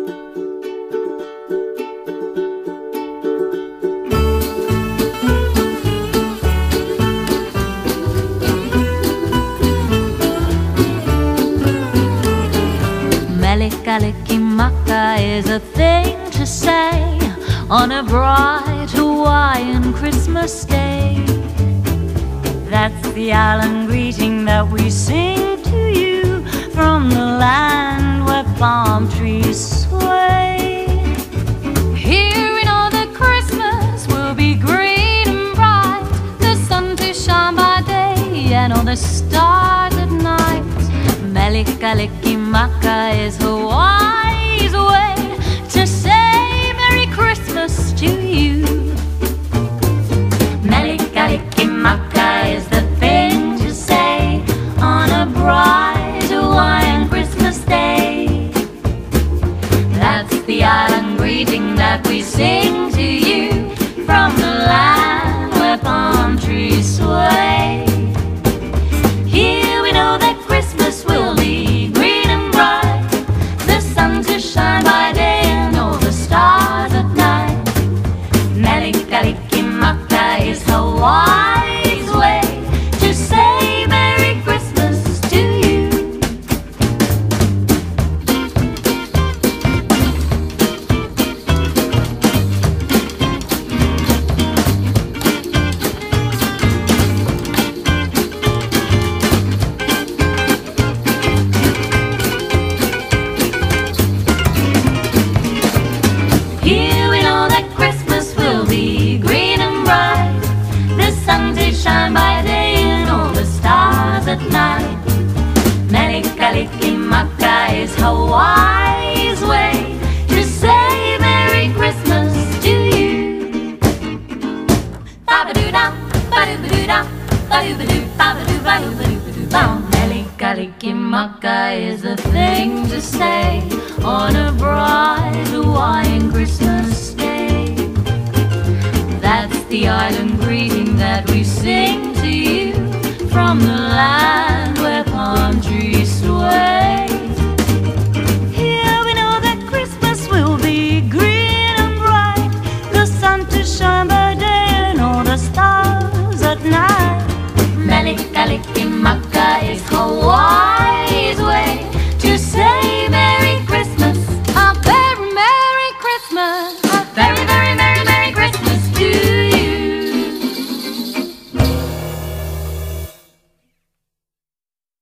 Mele Kalikimaka is a thing to say on a bright Hawaiian Christmas day. That's the island greeting that we sing to you from the land where palm trees sway. Here we know that Christmas will be green and bright, the sun to shine by day and all the stars at night. Mele Kalikimaka is Hawaii's way to say Merry Christmas to you. Mele Kalikimaka is the thing to say on a bright Hawaiian Christmas day. That's the island greeting that we sing to you from the land where palm trees sway. Here we know that Christmas will be green and bright, the sun to shine by day and all the stars at night. Mele Kalikimaka is Hawaii's way to say Merry Christmas to you. Here we know that Christmas will be green and bright, the sun to shine by day and all the stars at night. Mele Kalikimaka is Hawaii's way to say Merry Christmas to you. Ba-ba-doo-da, ba-doo-ba-doo-da, ba-doo-ba-doo, ba-ba-doo, ba-doo-ba-doo, ba-doo. Mele Kalikimaka is the thing to say on a bright Hawaiian Christmas day. That's the island greeting that we sing to you from the land